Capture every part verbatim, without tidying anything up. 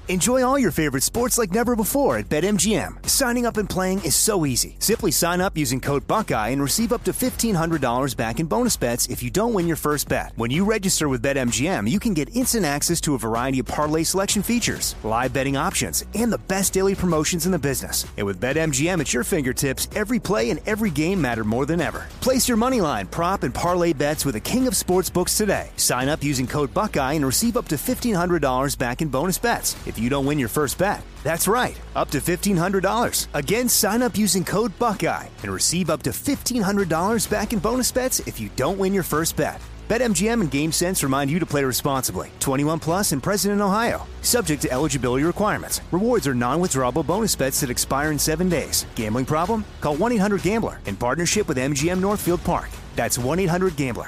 Enjoy all your favorite sports like never before at BetMGM. Signing up and playing is so easy. Simply sign up using code Buckeye and receive up to fifteen hundred dollars back in bonus bets if you don't win your first bet. When you register with BetMGM, you can get instant access to a variety of parlay selection features, live betting options, and the best daily promotions in the business. And with BetMGM at your fingertips, every play and every game matter more than ever. Place your moneyline, prop, and parlay bets with the king of sportsbooks today. Sign up using code Buckeye and receive up to fifteen hundred dollars back in bonus bets if you don't win your first bet. That's right, up to fifteen hundred dollars. Again, sign up using code Buckeye and receive up to fifteen hundred dollars back in bonus bets if you don't win your first bet. BetMGM and GameSense remind you to play responsibly. twenty-one plus and present in Ohio. Subject to eligibility requirements. Rewards are non-withdrawable bonus bets that expire in seven days. Gambling problem? Call one eight hundred gambler in partnership with M G M Northfield Park. That's one eight hundred gambler.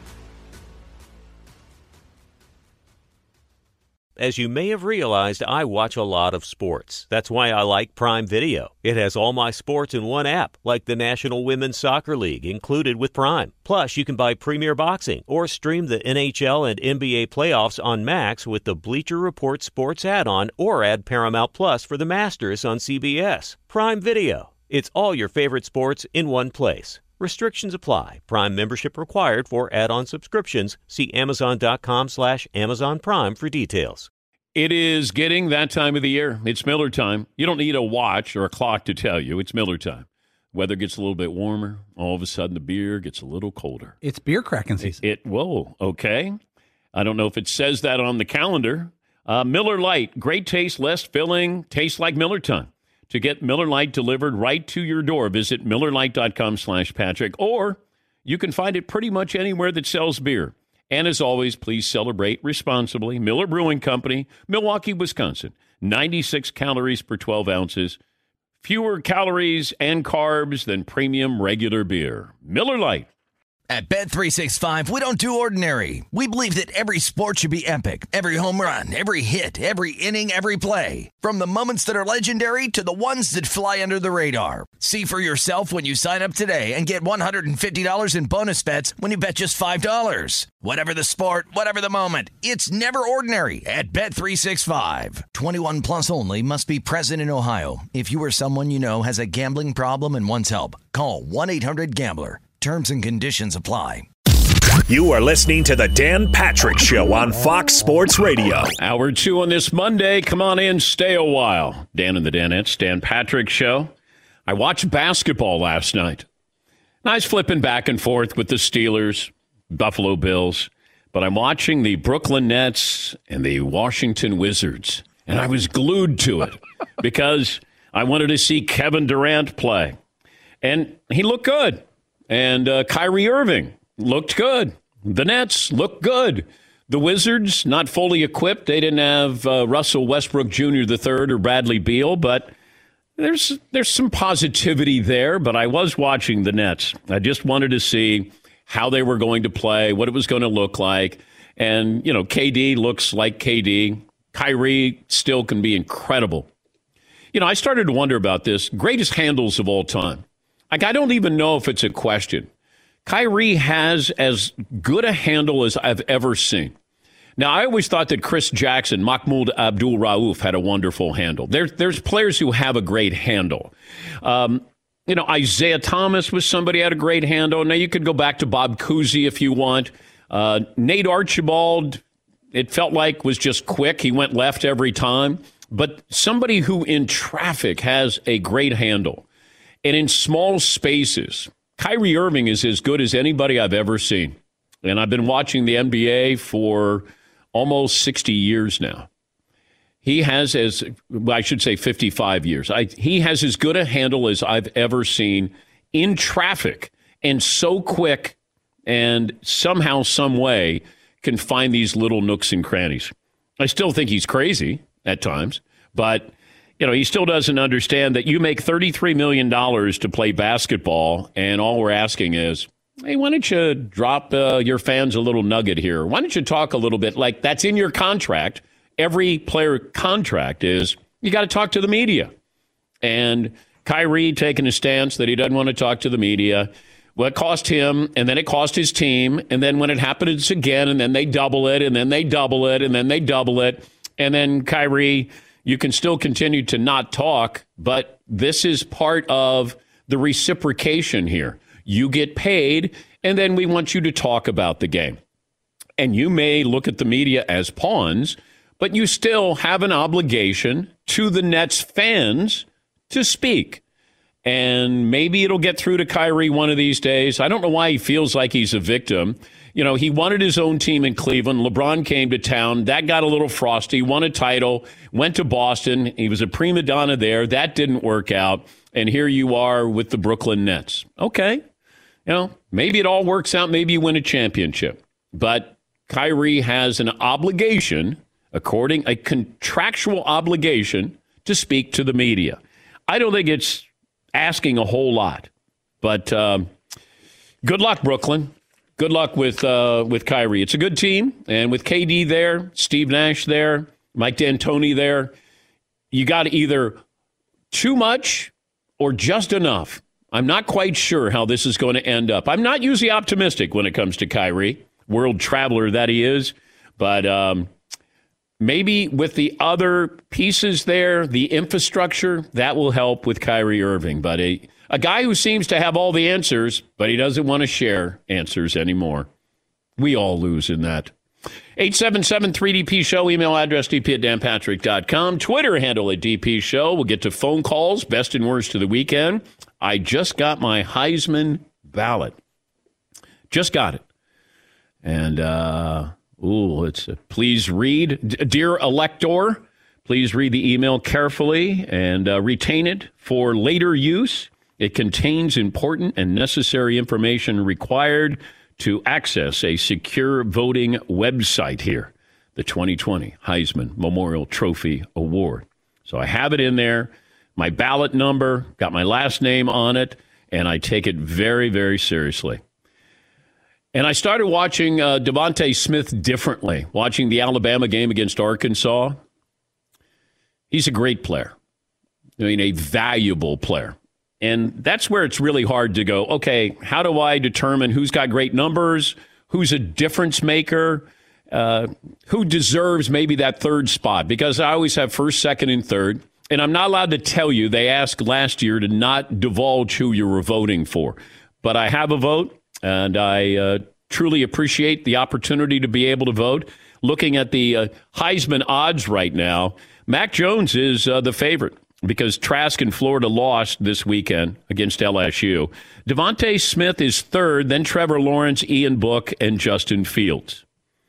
As you may have realized, I watch a lot of sports. That's why I like Prime Video. It has all my sports in one app, like the National Women's Soccer League, included with Prime. Plus, you can buy Premier Boxing or stream the N H L and N B A playoffs on Max with the Bleacher Report Sports add-on, or add Paramount Plus for the Masters on C B S. Prime Video. It's all your favorite sports in one place. Restrictions apply. Prime membership required for add-on subscriptions. See Amazon.com slash Amazon Prime for details. It is getting that time of the year. It's Miller time. You don't need a watch or a clock to tell you. It's Miller time. Weather gets a little bit warmer. All of a sudden, the beer gets a little colder. It's beer cracking season. It, it whoa, okay. I don't know if it says that on the calendar. Uh, Miller Lite, great taste, less filling, tastes like Miller time. To get Miller Lite delivered right to your door, visit MillerLite.com slash Patrick, or you can find it pretty much anywhere that sells beer. And as always, please celebrate responsibly. Miller Brewing Company, Milwaukee, Wisconsin. ninety-six calories per twelve ounces. Fewer calories and carbs than premium regular beer. Miller Lite. At Bet three sixty-five, we don't do ordinary. We believe that every sport should be epic. Every home run, every hit, every inning, every play. From the moments that are legendary to the ones that fly under the radar. See for yourself when you sign up today and get one hundred fifty dollars in bonus bets when you bet just five dollars. Whatever the sport, whatever the moment, it's never ordinary at Bet three sixty-five. twenty-one plus only. Must be present in Ohio. If you or someone you know has a gambling problem and wants help, call one eight hundred gambler. Terms and conditions apply. You are listening to the Dan Patrick Show on Fox Sports Radio. Hour two on this Monday. Come on in, stay a while. Dan and the Danettes, Dan Patrick Show. I watched basketball last night. I was flipping back and forth with the Steelers, Buffalo Bills, but I'm watching the Brooklyn Nets and the Washington Wizards, and I was glued to it because I wanted to see Kevin Durant play, and he looked good. And uh, Kyrie Irving looked good. The Nets looked good. The Wizards, not fully equipped. They didn't have uh, Russell Westbrook Junior the third or Bradley Beal, but there's there's some positivity there. But I was watching the Nets. I just wanted to see how they were going to play, what it was going to look like. And, you know, K D looks like K D. Kyrie still can be incredible. You know, I started to wonder about this. Greatest handles of all time. Like, I don't even know if it's a question. Kyrie has as good a handle as I've ever seen. Now, I always thought that Chris Jackson, Mahmoud Abdul-Rauf, had a wonderful handle. There, there's players who have a great handle. Um, you know, Isaiah Thomas was somebody who had a great handle. Now, you could go back to Bob Cousy if you want. Uh, Nate Archibald, it felt like, was just quick. He went left every time. But somebody who in traffic has a great handle. And in small spaces, Kyrie Irving is as good as anybody I've ever seen. And I've been watching the N B A for almost sixty years now. He has as, well, I should say fifty-five years. I, he has as good a handle as I've ever seen in traffic, and so quick, and somehow, some way can find these little nooks and crannies. I still think he's crazy at times, but you know, he still doesn't understand that you make thirty-three million dollars to play basketball, and all we're asking is, hey, why don't you drop uh, your fans a little nugget here? Why don't you talk a little bit? Like, that's in your contract. Every player contract is, you got to talk to the media. And Kyrie taking a stance that he doesn't want to talk to the media. Well, it cost him, and then it cost his team, and then when it happens again, and then they double it, and then they double it, and then they double it. And then Kyrie, you can still continue to not talk, but this is part of the reciprocation here. You get paid, and then we want you to talk about the game. And you may look at the media as pawns, but you still have an obligation to the Nets fans to speak. And maybe it'll get through to Kyrie one of these days. I don't know why he feels like he's a victim. You know, he wanted his own team in Cleveland. LeBron came to town. That got a little frosty, won a title, went to Boston. He was a prima donna there. That didn't work out. And here you are with the Brooklyn Nets. Okay. You know, maybe it all works out. Maybe you win a championship. But Kyrie has an obligation, according a contractual obligation, to speak to the media. I don't think it's asking a whole lot, but um, good luck, Brooklyn. Good luck with uh, with Kyrie. It's a good team, and with K D there, Steve Nash there, Mike D'Antoni there, you got either too much or just enough. I'm not quite sure how this is going to end up. I'm not usually optimistic when it comes to Kyrie, world traveler that he is, but um, maybe with the other pieces there, the infrastructure, that will help with Kyrie Irving. But a, a guy who seems to have all the answers, but he doesn't want to share answers anymore. We all lose in that. eight seven seven three D P show, email address d p at dan patrick dot com, Twitter handle at D P show. We'll get to phone calls, best and worst of the weekend. I just got my Heisman ballot. Just got it. And, uh, ooh, it's a, please read, D- dear elector, please read the email carefully and uh, retain it for later use. It contains important and necessary information required to access a secure voting website here, the twenty twenty Heisman Memorial Trophy Award. So I have it in there, my ballot number, got my last name on it, and I take it very, very seriously. And I started watching uh, Devontae Smith differently, watching the Alabama game against Arkansas. He's a great player. I mean, a valuable player. And that's where it's really hard to go, okay, how do I determine who's got great numbers, who's a difference maker, uh, who deserves maybe that third spot? Because I always have first, second, and third. And I'm not allowed to tell you, they asked last year to not divulge who you were voting for. But I have a vote. And I uh, truly appreciate the opportunity to be able to vote. Looking at the uh, Heisman odds right now, Mac Jones is uh, the favorite because Trask and Florida lost this weekend against L S U. Devontae Smith is third, then Trevor Lawrence, Ian Book, and Justin Fields.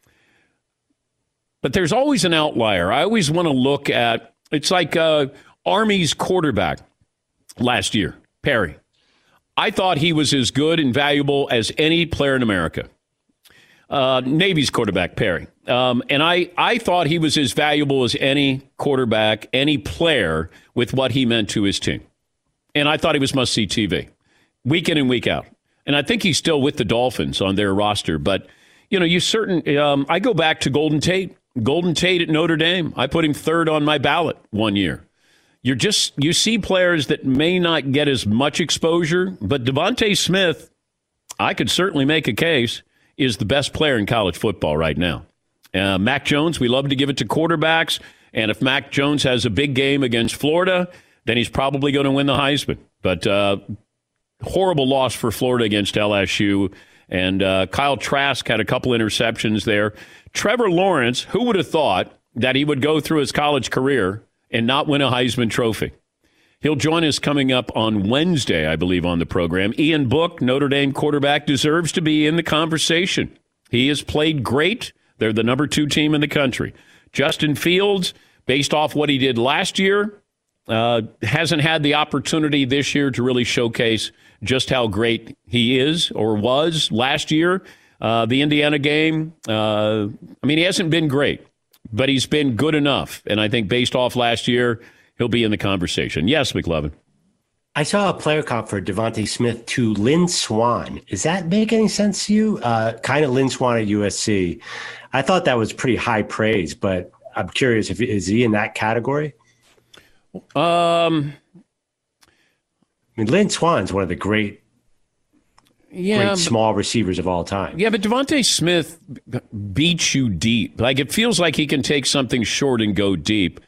But there's always an outlier. I always want to look at, it's like uh, Army's quarterback last year, Perry. I thought he was as good and valuable as any player in America. Uh, Navy's quarterback, Perry. Um, and I, I thought he was as valuable as any quarterback, any player with what he meant to his team. And I thought he was must-see T V, week in and week out. And I think he's still with the Dolphins on their roster. But, you know, you certain um, I go back to Golden Tate. Golden Tate at Notre Dame. I put him third on my ballot one year. You're just, you see players that may not get as much exposure, but Devontae Smith, I could certainly make a case, is the best player in college football right now. Uh, Mac Jones, we love to give it to quarterbacks, and if Mac Jones has a big game against Florida, then he's probably going to win the Heisman. But uh, horrible loss for Florida against L S U, and uh, Kyle Trask had a couple interceptions there. Trevor Lawrence, who would have thought that he would go through his college career and not win a Heisman Trophy? He'll join us coming up on Wednesday, I believe, on the program. Ian Book, Notre Dame quarterback, deserves to be in the conversation. He has played great. They're the number two team in the country. Justin Fields, based off what he did last year, uh, hasn't had the opportunity this year to really showcase just how great he is or was last year. Uh, the Indiana game, uh, I mean, he hasn't been great, but he's been good enough. And I think based off last year, he'll be in the conversation. Yes, McLovin. I saw a player comp for Devontae Smith to Lynn Swann. Does that make any sense to you? Uh, kind of Lynn Swann at U S C. I thought that was pretty high praise, but I'm curious, if is he in that category? Um, I mean, Lynn Swann's one of the great yeah, great small receivers of all time. Yeah, but Devontae Smith beats you deep. Like, it feels like he can take something short and go deep.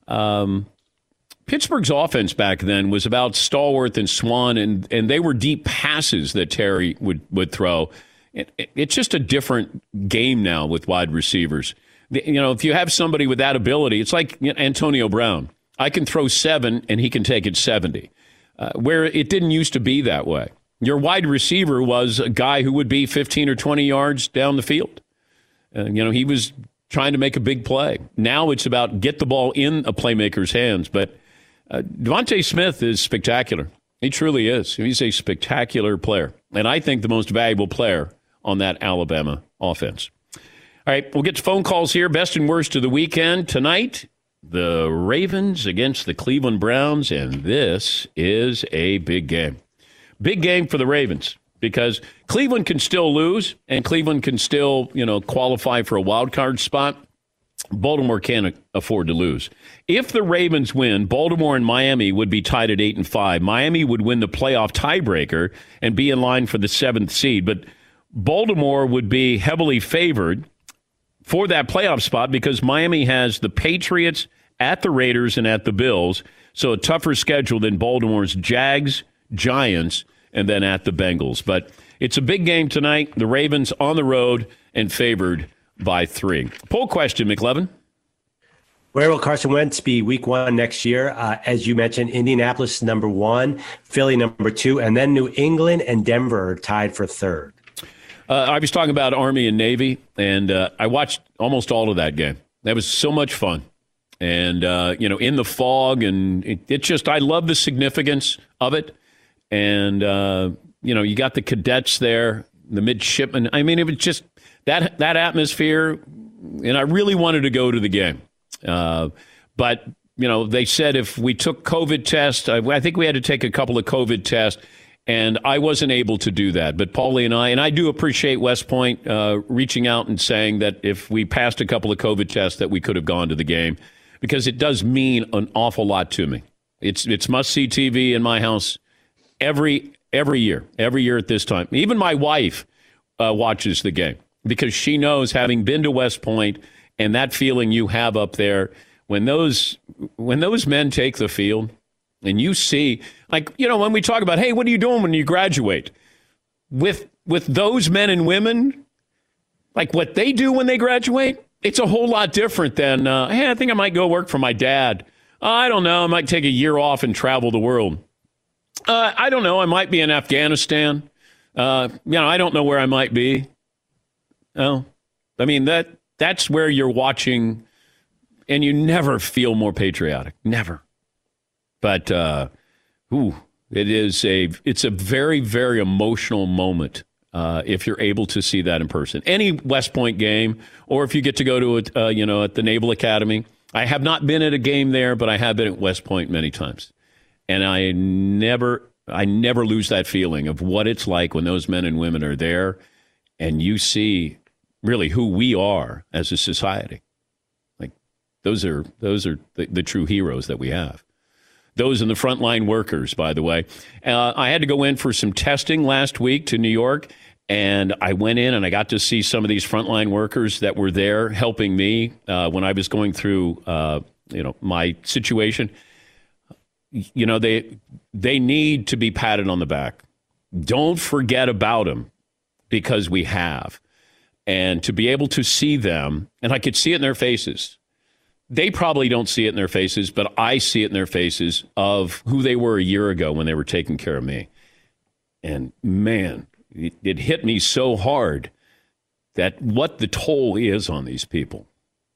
Um, Pittsburgh's offense back then was about Stallworth and Swan, and, and they were deep passes that Terry would, would throw. It, it, it's just a different game now with wide receivers. You know, if you have somebody with that ability, it's like you know, Antonio Brown. I can throw seven, and he can take it seventy, uh, where it didn't used to be that way. Your wide receiver was a guy who would be fifteen or twenty yards down the field. Uh, you know, he was trying to make a big play. Now it's about get the ball in a playmaker's hands, but Uh, Devontae Smith is spectacular. He truly is. He's a spectacular player. And I think the most valuable player on that Alabama offense. All right, we'll get to phone calls here. Best and worst of the weekend. Tonight, the Ravens against the Cleveland Browns, and this is a big game. Big game for the Ravens because Cleveland can still lose, and Cleveland can still, you know, qualify for a wild card spot. Baltimore can't afford to lose. If the Ravens win, Baltimore and Miami would be tied at eight and five. Miami would win the playoff tiebreaker and be in line for the seventh seed. But Baltimore would be heavily favored for that playoff spot because Miami has the Patriots at the Raiders and at the Bills. So a tougher schedule than Baltimore's Jags, Giants, and then at the Bengals. But it's a big game tonight. The Ravens on the road and favored by three. Poll question, McLevin. Where will Carson Wentz be week one next year? Uh, as you mentioned, Indianapolis number one, Philly number two, and then New England and Denver are tied for third. Uh, I was talking about Army and Navy, and uh, I watched almost all of that game. That was so much fun. And, uh, you know, in the fog, and it, it just, I love the significance of it. And, uh, you know, you got the cadets there, the midshipmen. I mean, it was just, That that atmosphere, and I really wanted to go to the game. Uh, but, you know, they said if we took COVID tests, I, I think we had to take a couple of COVID tests, and I wasn't able to do that. But Paulie and I, and I do appreciate West Point uh, reaching out and saying that if we passed a couple of COVID tests that we could have gone to the game, because it does mean an awful lot to me. It's it's must-see T V in my house every every year, every year at this time. Even my wife uh, watches the game. Because she knows, having been to West Point and that feeling you have up there, when those when those men take the field and you see, like, you know, when we talk about, hey, what are you doing when you graduate? With with those men and women, like what they do when they graduate, it's a whole lot different than, uh, hey, I think I might go work for my dad. Uh, I don't know. I might take a year off and travel the world. Uh, I don't know. I might be in Afghanistan. Uh, you know, I don't know where I might be. Oh, I mean, that that's where you're watching, and you never feel more patriotic. Never. But, uh, ooh, it is a, it's a very, very emotional moment uh, if you're able to see that in person. Any West Point game, or if you get to go to it, uh, you know, at the Naval Academy. I have not been at a game there, but I have been at West Point many times. And I never, I never lose that feeling of what it's like when those men and women are there, and you see really who we are as a society. Like those are those are the, the true heroes that we have. Those and the frontline workers, by the way. Uh, I had to go in for some testing last week to New York, and I went in and I got to see some of these frontline workers that were there helping me uh, when I was going through, uh, you know, my situation. You know, they they need to be patted on the back. Don't forget about them, because we have. And to be able to see them, and I could see it in their faces. They probably don't see it in their faces, but I see it in their faces of who they were a year ago when they were taking care of me. And man, it, it hit me so hard that what the toll is on these people.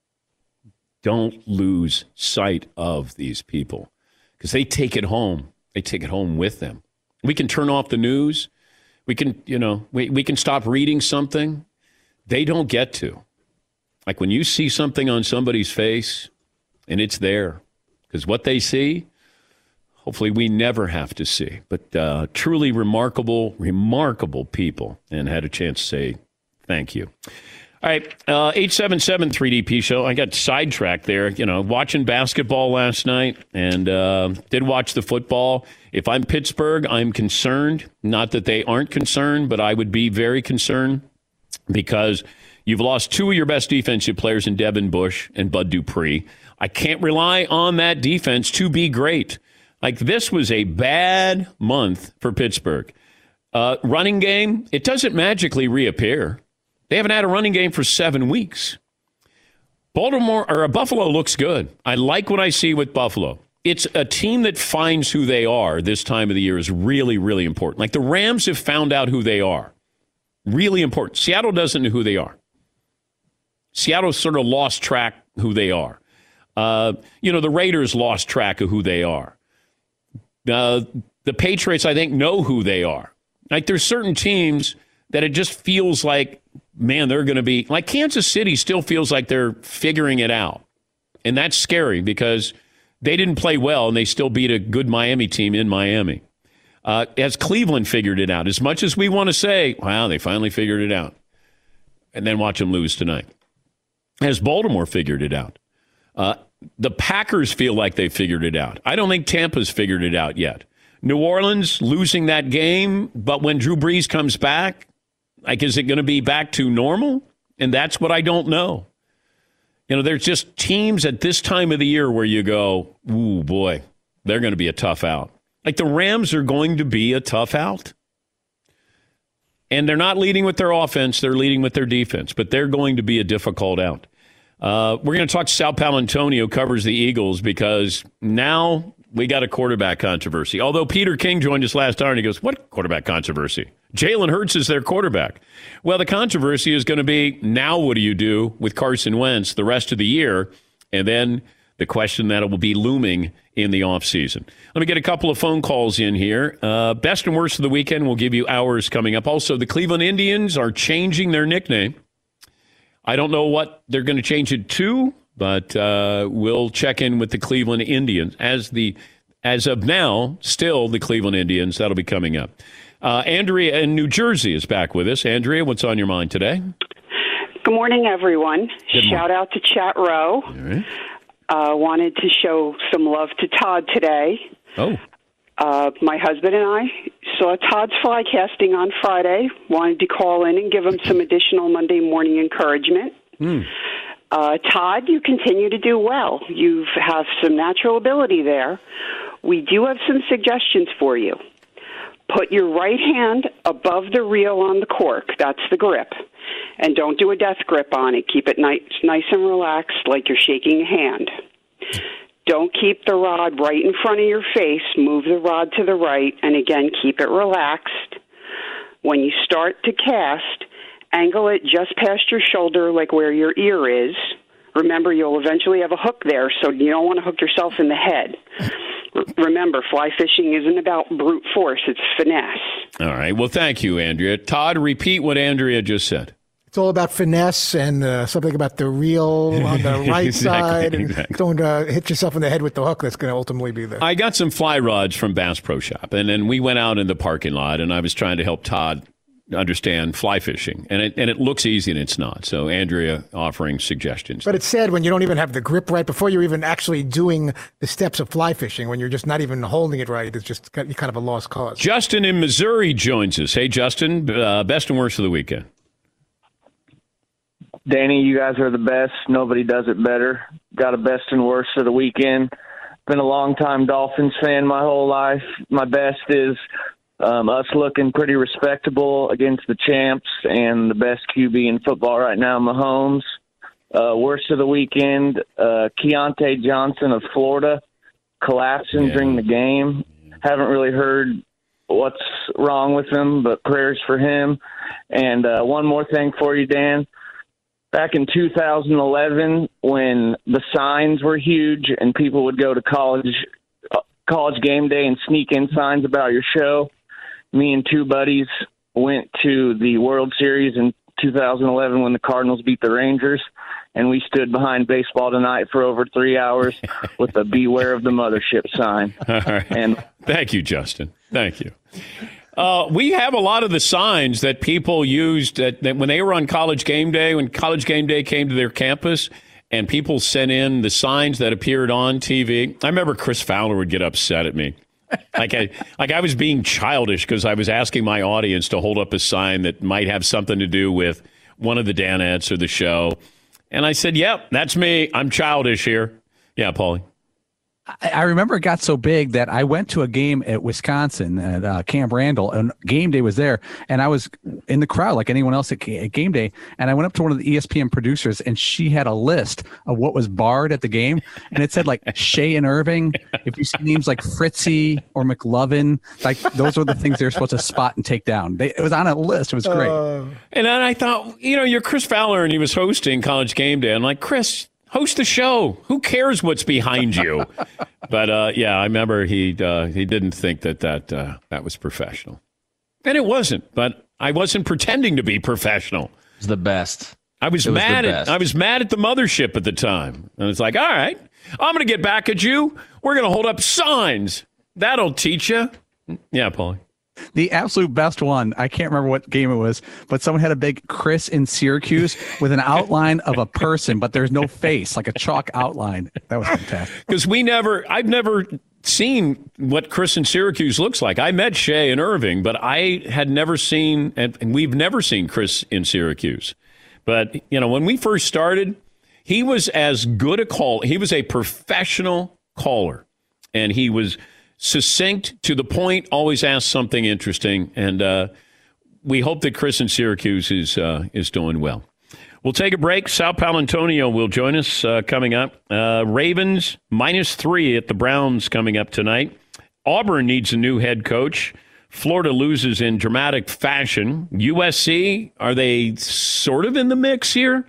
Don't lose sight of these people, because they take it home. They take it home with them. We can turn off the news. We can, you know, we, we can stop reading something. They don't get to. Like when you see something on somebody's face and it's there, because what they see, hopefully we never have to see. But uh, truly remarkable, remarkable people, and had a chance to say thank you. All right, uh, eight seven seven three D P show. I got sidetracked there, you know, watching basketball last night and uh, did watch the football. If I'm Pittsburgh, I'm concerned. Not that they aren't concerned, but I would be very concerned because you've lost two of your best defensive players in Devin Bush and Bud Dupree. I can't rely on that defense to be great. Like, this was a bad month for Pittsburgh. Uh, running game, it doesn't magically reappear. They haven't had a running game for seven weeks. Baltimore or Buffalo looks good. I like what I see with Buffalo. It's a team that finds who they are this time of the year is really, really important. Like the Rams have found out who they are. Really important. Seattle doesn't know who they are. Seattle sort of lost track who they are. Uh, you know, the Raiders lost track of who they are. Uh, the Patriots, I think, know who they are. Like there's certain teams that it just feels like, man, they're going to be like Kansas City still feels like they're figuring it out. And that's scary because they didn't play well and they still beat a good Miami team in Miami. Uh, has Cleveland figured it out? As much as we want to say, wow, they finally figured it out. And then watch them lose tonight. Has Baltimore figured it out? Uh, the Packers feel like they figured it out. I don't think Tampa's figured it out yet. New Orleans losing that game, but when Drew Brees comes back, like, is it going to be back to normal? And that's what I don't know. You know, there's just teams at this time of the year where you go, ooh, boy, they're going to be a tough out. Like the Rams are going to be a tough out. And they're not leading with their offense. They're leading with their defense. But they're going to be a difficult out. Uh, we're going to talk to Sal Paolantonio, covers the Eagles, because now we got a quarterback controversy. Although Peter King joined us last hour and he goes, what quarterback controversy? Jalen Hurts is their quarterback. Well, the controversy is going to be, now what do you do with Carson Wentz the rest of the year? And then the question that will be looming in the offseason. Let me get a couple of phone calls in here. Uh, best and worst of the weekend, we'll give you hours coming up. Also, the Cleveland Indians are changing their nickname. I don't know what they're going to change it to, but uh, we'll check in with the Cleveland Indians. As the as of now, still the Cleveland Indians. That'll be coming up. Uh, Andrea in New Jersey is back with us. Andrea, what's on your mind today? Good morning, everyone. Good morning. Shout out to Chat Row. All right. Uh, wanted to show some love to Todd today. Oh. Uh, my husband and I saw Todd's fly casting on Friday. Wanted to call in and give him some additional Monday morning encouragement. Mm. Uh, Todd, you continue to do well. You have some natural ability there. We do have some suggestions for you. Put your right hand above the reel on the cork. That's the grip. And don't do a death grip on it. Keep it nice, nice and relaxed like you're shaking a hand. Don't keep the rod right in front of your face. Move the rod to the right. And again, keep it relaxed. When you start to cast, angle it just past your shoulder like where your ear is. Remember, you'll eventually have a hook there, so you don't want to hook yourself in the head. Remember, fly fishing isn't about brute force. It's finesse. All right. Well, thank you, Andrea. Todd, repeat what Andrea just said. It's all about finesse and uh, something about the reel on the right exactly, side. And exactly. don't uh, hit yourself in the head with the hook. That's going to ultimately be there. I got some fly rods from Bass Pro Shop, and then we went out in the parking lot, and I was trying to help Todd understand fly fishing. And it, and it looks easy, and it's not. So Andrea offering suggestions. But it's sad when you don't even have the grip right before you're even actually doing the steps of fly fishing, when you're just not even holding it right. It's just kind of a lost cause. Justin in Missouri joins us. Hey, Justin, uh, best and worst of the weekend. Danny, you guys are the best. Nobody does it better. Got a best and worst of the weekend. Been a long-time Dolphins fan my whole life. My best is um, us looking pretty respectable against the champs and the best Q B in football right now, Mahomes. Uh, worst of the weekend, uh, Keontae Johnson of Florida collapsing Yeah. during the game. Haven't really heard what's wrong with him, but prayers for him. And uh, one more thing for you, Dan. Back in two thousand eleven, when the signs were huge and people would go to college college game day and sneak in signs about your show, me and two buddies went to the World Series in two thousand eleven when the Cardinals beat the Rangers, and we stood behind Baseball Tonight for over three hours with a Beware of the Mothership sign. All right. And thank you, Justin. Thank you. Uh, we have a lot of the signs that people used at, that when they were on College Game Day, when College Game Day came to their campus, and people sent in the signs that appeared on T V. I remember Chris Fowler would get upset at me. Like I, like I was being childish because I was asking my audience to hold up a sign that might have something to do with one of the Danettes or the show. And I said, yep, that's me. I'm childish here. Yeah, Paulie. I remember it got so big that I went to a game at Wisconsin at uh, Camp Randall, and Game Day was there, and I was in the crowd like anyone else at, at Game Day, and I went up to one of the E S P N producers, and she had a list of what was barred at the game, and it said like Shea and Irving. If you see names like Fritzy or McLovin, like those were the things they were supposed to spot and take down. They, it was on a list. It was great. Uh, and then I thought, you know, you're Chris Fowler, and he was hosting College Game Day. I'm like, Chris, host the show. Who cares what's behind you? But, uh, yeah, I remember he uh, he didn't think that that, uh, that was professional. And it wasn't, but I wasn't pretending to be professional. It was the best. I was, was mad at I was mad at the mothership at the time. And it's like, all right, I'm going to get back at you. We're going to hold up signs. That'll teach you. Yeah, Paulie. The absolute best one, I can't remember what game it was, but someone had a big Chris in Syracuse with an outline of a person, but there's no face, like a chalk outline. That was fantastic. Because we never, I've never seen what Chris in Syracuse looks like. I met Shea and Irving, but I had never seen, and we've never seen Chris in Syracuse. But, you know, when we first started, he was as good a call. He was a professional caller, and he was succinct, to the point, always ask something interesting, and uh, we hope that Chris in Syracuse is uh, is doing well. We'll take a break. Sal Paolantonio will join us uh, coming up. Uh, Ravens minus three at the Browns coming up tonight. Auburn needs a new head coach. Florida loses in dramatic fashion. U S C, are they sort of in the mix here?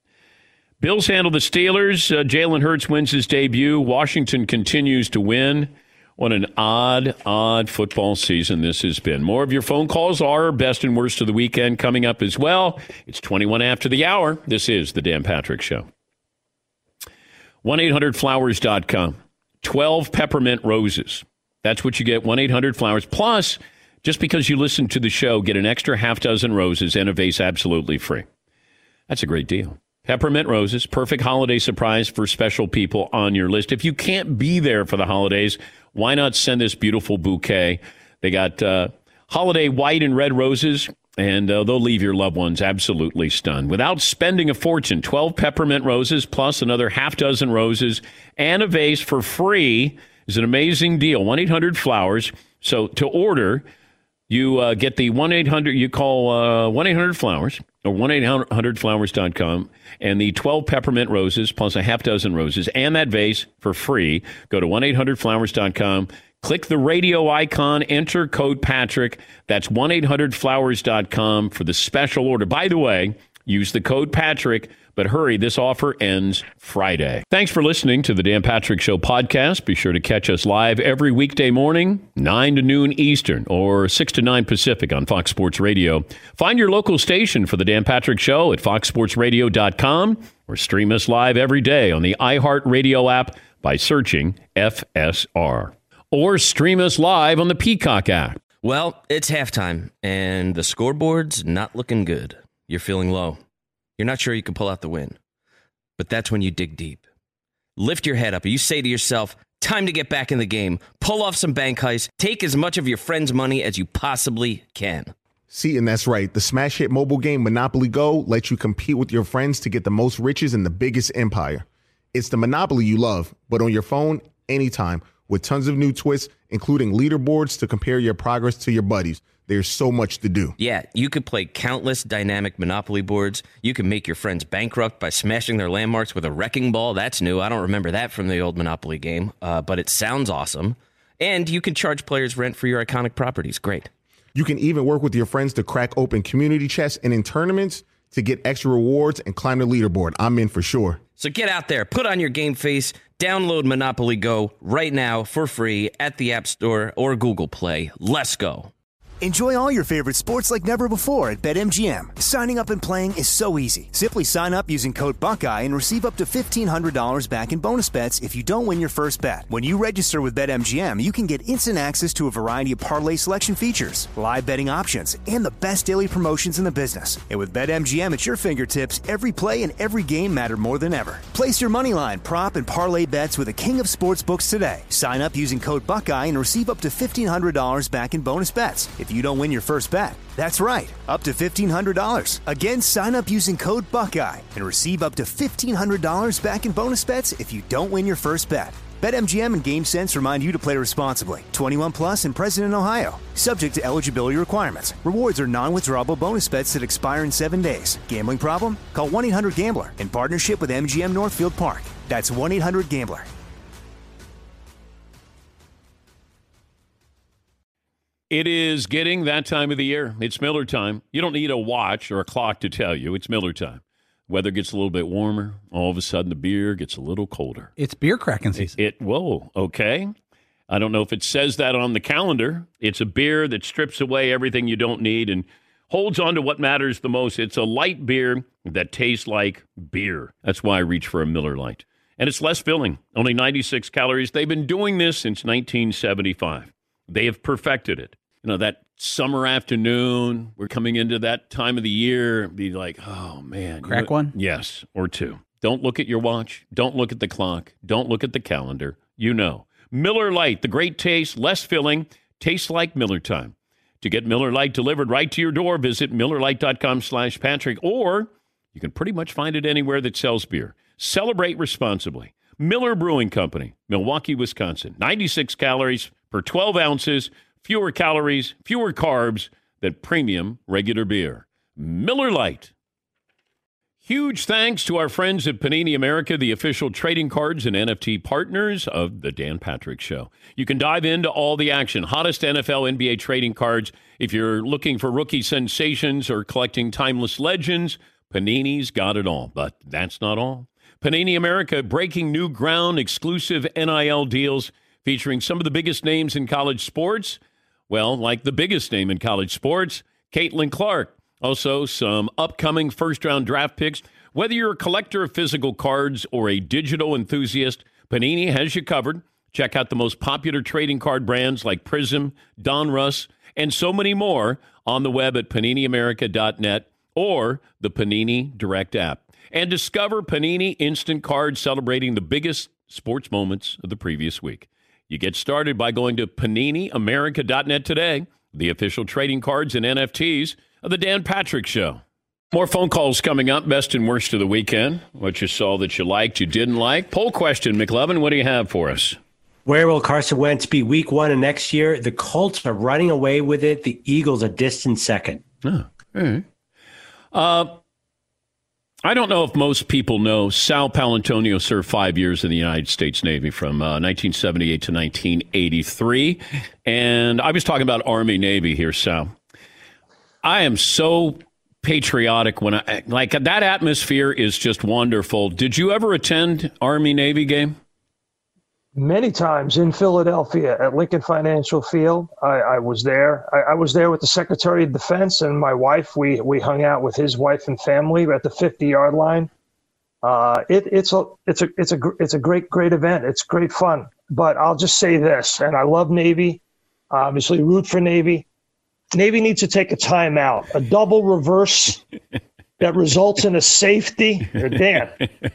Bills handle the Steelers. Uh, Jalen Hurts wins his debut. Washington continues to win. What an odd, odd football season this has been. More of your phone calls are best and worst of the weekend coming up as well. It's twenty-one after the hour. This is the Dan Patrick Show. one eight hundred flowers dot com. twelve peppermint roses. That's what you get, one eight hundred flowers. Plus, just because you listen to the show, get an extra half dozen roses and a vase absolutely free. That's a great deal. Peppermint roses, perfect holiday surprise for special people on your list. If you can't be there for the holidays, why not send this beautiful bouquet? They got uh, holiday white and red roses, and uh, they'll leave your loved ones absolutely stunned. Without spending a fortune, twelve peppermint roses plus another half dozen roses and a vase for free is an amazing deal. one eight hundred flowers. So to order, you uh, get the one eight hundred, you call uh, one eight hundred flowers or one eight hundred flowers dot com, and the twelve peppermint roses plus a half dozen roses and that vase for free. Go to one eight hundred flowers dot com, click the radio icon, enter code Patrick. That's one eight hundred flowers dot com for the special order. By the way, use the code Patrick, but hurry, this offer ends Friday. Thanks for listening to the Dan Patrick Show podcast. Be sure to catch us live every weekday morning, nine to noon Eastern or six to nine Pacific on Fox Sports Radio. Find your local station for the Dan Patrick Show at fox sports radio dot com or stream us live every day on the iHeartRadio app by searching F S R. Or stream us live on the Peacock app. Well, it's halftime, and the scoreboard's not looking good. You're feeling low. You're not sure you can pull out the win. But that's when you dig deep. Lift your head up. You say to yourself, time to get back in the game. Pull off some bank heists. Take as much of your friend's money as you possibly can. See, and that's right. The smash hit mobile game Monopoly Go lets you compete with your friends to get the most riches in the biggest empire. It's the Monopoly you love, but on your phone, anytime, with tons of new twists, including leaderboards to compare your progress to your buddies. There's so much to do. Yeah, you could play countless dynamic Monopoly boards. You can make your friends bankrupt by smashing their landmarks with a wrecking ball. That's new. I don't remember that from the old Monopoly game, uh, but it sounds awesome. And you can charge players rent for your iconic properties. Great. You can even work with your friends to crack open community chests and in tournaments to get extra rewards and climb the leaderboard. I'm in for sure. So get out there, put on your game face, download Monopoly Go right now for free at the App Store or Google Play. Let's go. Enjoy all your favorite sports like never before at BetMGM. Signing up and playing is so easy. Simply sign up using code Buckeye and receive up to fifteen hundred dollars back in bonus bets if you don't win your first bet. When you register with BetMGM, you can get instant access to a variety of parlay selection features, live betting options, and the best daily promotions in the business. And with BetMGM at your fingertips, every play and every game matter more than ever. Place your moneyline, prop, and parlay bets with the king of sportsbooks today. Sign up using code Buckeye and receive up to fifteen hundred dollars back in bonus bets if you don't win your first bet. That's right, up to fifteen hundred dollars. Again, sign up using code Buckeye and receive up to fifteen hundred dollars back in bonus bets if you don't win your first bet. BetMGM and GameSense remind you to play responsibly. twenty-one plus and present in Ohio. Subject to eligibility requirements. Rewards are non-withdrawable bonus bets that expire in seven days. Gambling problem? Call one eight hundred gambler in partnership with M G M Northfield Park. That's one eight hundred gambler. It is getting that time of the year. It's Miller time. You don't need a watch or a clock to tell you. It's Miller time. Weather gets a little bit warmer. All of a sudden, the beer gets a little colder. It's beer cracking season. It, it whoa, okay. I don't know if it says that on the calendar. It's a beer that strips away everything you don't need and holds on to what matters the most. It's a light beer that tastes like beer. That's why I reach for a Miller Lite. And it's less filling, only ninety-six calories. They've been doing this since nineteen seventy-five. They have perfected it. You know, that summer afternoon, we're coming into that time of the year, be like, oh, man. Crack you know, one? Yes, or two. Don't look at your watch. Don't look at the clock. Don't look at the calendar. You know. Miller Lite, the great taste, less filling, tastes like Miller time. To get Miller Lite delivered right to your door, visit MillerLite.com slash Patrick, or you can pretty much find it anywhere that sells beer. Celebrate responsibly. Miller Brewing Company, Milwaukee, Wisconsin. ninety-six calories per twelve ounces, fewer calories, fewer carbs than premium regular beer. Miller Lite. Huge thanks to our friends at Panini America, the official trading cards and N F T partners of the Dan Patrick Show. You can dive into all the action, hottest N F L, N B A trading cards. If you're looking for rookie sensations or collecting timeless legends, Panini's got it all. But that's not all. Panini America breaking new ground, exclusive N I L deals featuring some of the biggest names in college sports. Well, like the biggest name in college sports, Caitlin Clark. Also, some upcoming first-round draft picks. Whether you're a collector of physical cards or a digital enthusiast, Panini has you covered. Check out the most popular trading card brands like Prism, Donruss, and so many more on the web at Panini America dot net or the Panini Direct app. And discover Panini Instant Cards celebrating the biggest sports moments of the previous week. You get started by going to Panini America dot net today, the official trading cards and N F Ts of the Dan Patrick Show. More phone calls coming up, best and worst of the weekend. What you saw that you liked, you didn't like. Poll question, McLovin, what do you have for us? Where will Carson Wentz be week one of next year? The Colts are running away with it. The Eagles a distant second. Oh, all right. Uh, I don't know if most people know Sal Paolantonio served five years in the United States Navy from uh, nineteen seventy-eight to nineteen eighty-three. And I was talking about Army Navy here, Sal. I am so patriotic when I, like, that atmosphere is just wonderful. Did you ever attend Army Navy game? Many times in Philadelphia at Lincoln Financial Field. I, I was there. I, I was there with the Secretary of Defense and my wife. We we hung out with his wife and family at the fifty-yard line. Uh, it, it's a it's a it's a it's a great great event. It's great fun. But I'll just say this, and I love Navy. Obviously, root for Navy. Navy needs to take a timeout, a double reverse that results in a safety. Dan.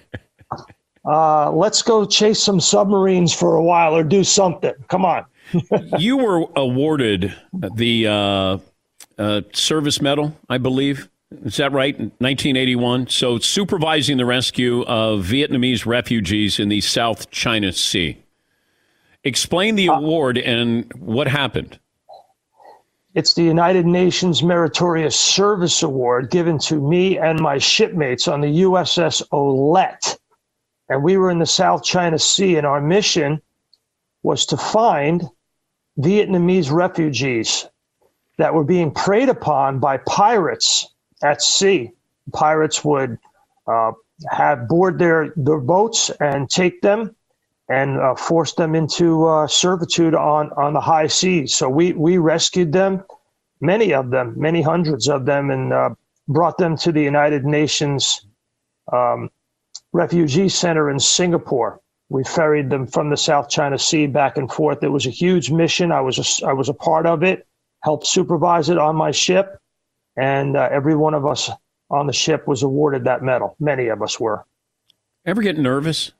Uh, let's go chase some submarines for a while or do something. Come on. You were awarded the uh, uh, service medal, I believe. Is that right? In nineteen eighty-one. So supervising the rescue of Vietnamese refugees in the South China Sea. Explain the award and what happened. It's the United Nations Meritorious Service Award given to me and my shipmates on the U S S Olette. And we were in the South China Sea, and our mission was to find Vietnamese refugees that were being preyed upon by pirates at sea. Pirates would uh, have board their, their boats and take them and uh, force them into uh, servitude on, on the high seas. So we, we rescued them, many of them, many hundreds of them, and uh, brought them to the United Nations um, Refugee Center in Singapore. We ferried them from the South China Sea back and forth. It was a huge mission. I was a, I was a part of it, helped supervise it on my ship, and uh, every one of us on the ship was awarded that medal. Many of us were. Ever get nervous?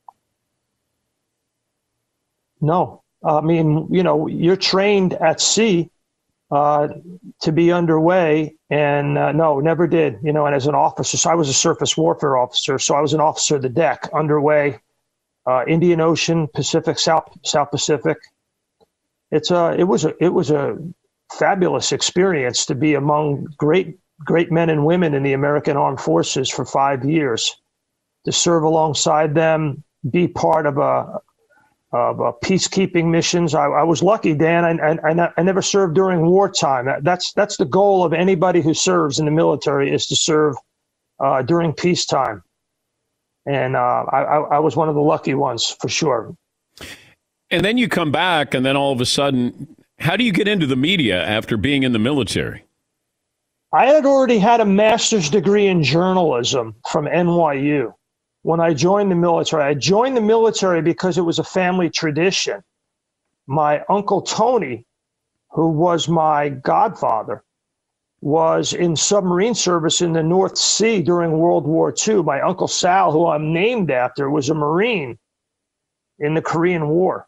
No. I mean, you know, you're trained at sea uh, to be underway, and uh, no, never did. You know, and as an officer, so I was a surface warfare officer, so I was an officer of the deck, underway, uh, Indian Ocean, Pacific, South South Pacific. It's a, it was a, it was a fabulous experience to be among great, great men and women in the American Armed Forces for five years, to serve alongside them, be part of a of uh, peacekeeping missions. I, I was lucky, Dan. I, I, I never served during wartime. That's that's the goal of anybody who serves in the military, is to serve uh, during peacetime. And uh, I, I was one of the lucky ones, for sure. And then you come back, and then all of a sudden, how do you get into the media after being in the military? I had already had a master's degree in journalism from N Y U. When I joined the military, I joined the military because it was a family tradition. My Uncle Tony, who was my godfather, was in submarine service in the North Sea during World War Two. My Uncle Sal, who I'm named after, was a Marine in the Korean War.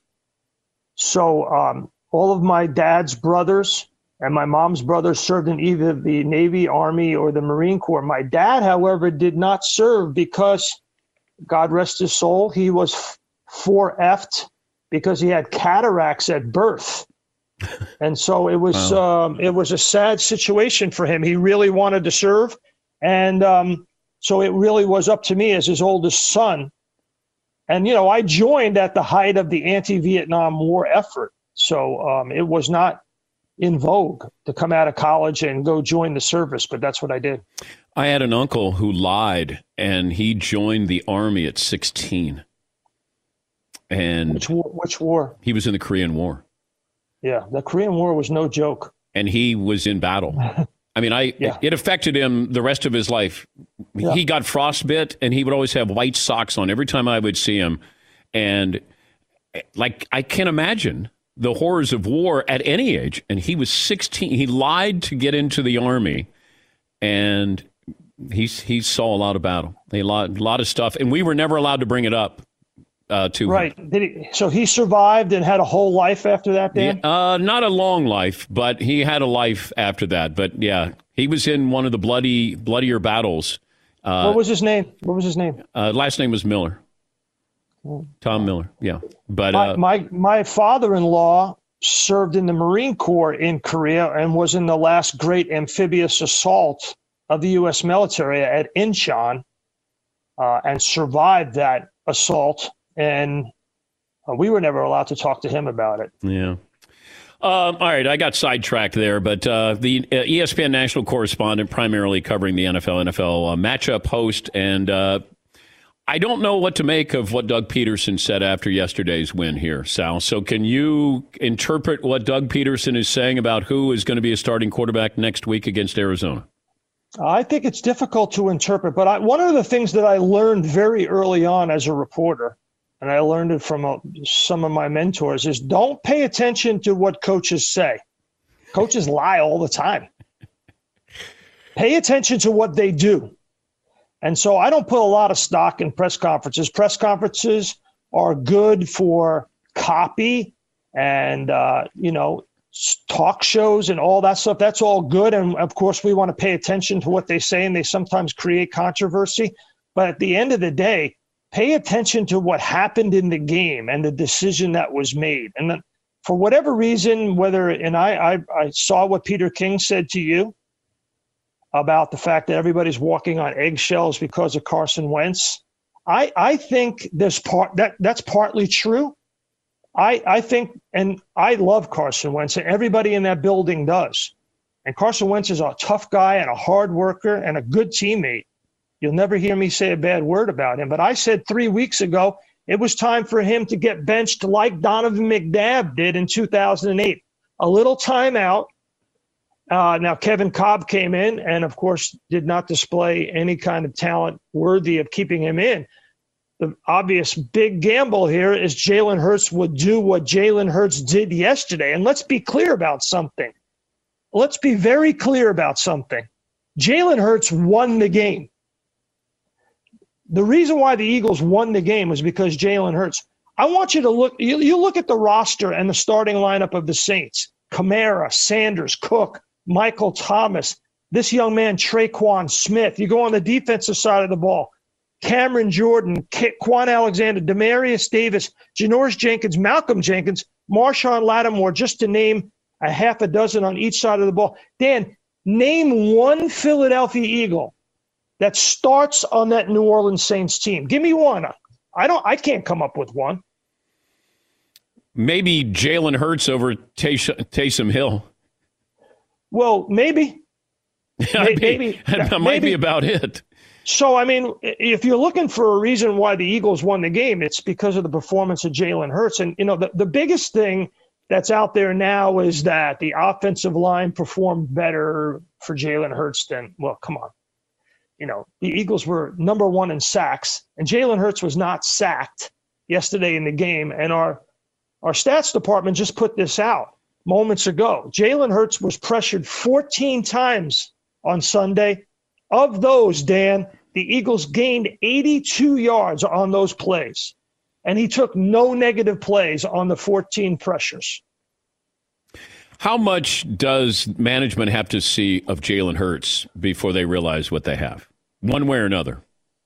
So um, all of my dad's brothers and my mom's brothers served in either the Navy, Army, or the Marine Corps. My dad, however, did not serve because, God rest his soul, he was four F'd because he had cataracts at birth. And so it was wow. um, it was a sad situation for him. He really wanted to serve. And um, so it really was up to me as his oldest son. And, you know, I joined at the height of the anti-Vietnam War effort. So um, it was not in vogue to come out of college and go join the service, but that's what I did. I had an uncle who lied, and he joined the Army at sixteen. And which war? Which war? He was in the Korean War. Yeah, the Korean War was no joke. And he was in battle. I mean, I yeah. it affected him the rest of his life. Yeah. He got frostbite, and he would always have white socks on every time I would see him. And, like, I can't imagine the horrors of war at any age. And he was sixteen. He lied to get into the Army, and he, he saw a lot of battle, a lot, a lot of stuff. And we were never allowed to bring it up uh, to right. him. Did he, so he survived and had a whole life after that, Dan? Yeah, uh, not a long life, but he had a life after that. But, yeah, he was in one of the bloody, bloodier battles. Uh, what was his name? What was his name? Uh, last name was Miller. Tom Miller, yeah. But my, uh, my my father-in-law served in the Marine Corps in Korea and was in the last great amphibious assault of the U S military at Incheon, uh, and survived that assault. And uh, we were never allowed to talk to him about it. Yeah. Um, all right, I got sidetracked there, but uh, the uh, E S P N national correspondent, primarily covering the N F L, N F L uh, matchup host, and uh, I don't know what to make of what Doug Peterson said after yesterday's win here, Sal. So can you interpret what Doug Peterson is saying about who is going to be a starting quarterback next week against Arizona? I think it's difficult to interpret, but I, one of the things that I learned very early on as a reporter, and I learned it from uh, some of my mentors, is don't pay attention to what coaches say. Coaches lie all the time. Pay attention to what they do. And so I don't put a lot of stock in press conferences. Press conferences are good for copy and, uh, you know, talk shows and all that stuff. That's all good. And, of course, we want to pay attention to what they say, and they sometimes create controversy. But at the end of the day, pay attention to what happened in the game and the decision that was made. And then for whatever reason, whether – and I, I, I saw what Peter King said to you about the fact that everybody's walking on eggshells because of Carson Wentz. I, I think there's part that that's partly true. I, I think, and I love Carson Wentz, and everybody in that building does. And Carson Wentz is a tough guy and a hard worker and a good teammate. You'll never hear me say a bad word about him. But I said three weeks ago, it was time for him to get benched like Donovan McNabb did in two thousand eight. A little timeout, Uh, now, Kevin Cobb came in and, of course, did not display any kind of talent worthy of keeping him in. The obvious big gamble here is Jalen Hurts would do what Jalen Hurts did yesterday. And let's be clear about something. Let's be very clear about something. Jalen Hurts won the game. The reason why the Eagles won the game was because Jalen Hurts. I want you to look, you, you look at the roster and the starting lineup of the Saints. Kamara, Sanders, Cook, Michael Thomas, this young man, Traquan Smith. You go on the defensive side of the ball. Cameron Jordan, Quan Alexander, Demarius Davis, Janoris Jenkins, Malcolm Jenkins, Marshawn Lattimore, just to name a half a dozen on each side of the ball. Dan, name one Philadelphia Eagle that starts on that New Orleans Saints team. Give me one. I don't. I can't come up with one. Maybe Jalen Hurts over Tays- Taysom Hill. Well, maybe. maybe, maybe that might maybe. be about it. So, I mean, if you're looking for a reason why the Eagles won the game, it's because of the performance of Jalen Hurts. And, you know, the, the biggest thing that's out there now is that the offensive line performed better for Jalen Hurts than, well, come on. You know, the Eagles were number one in sacks, and Jalen Hurts was not sacked yesterday in the game. And our our stats department just put this out moments ago. Jalen Hurts was pressured fourteen times on Sunday. Of those, Dan, the Eagles gained eighty-two yards on those plays, and he took no negative plays on the fourteen pressures. How much does management have to see of Jalen Hurts before they realize what they have, one way or another?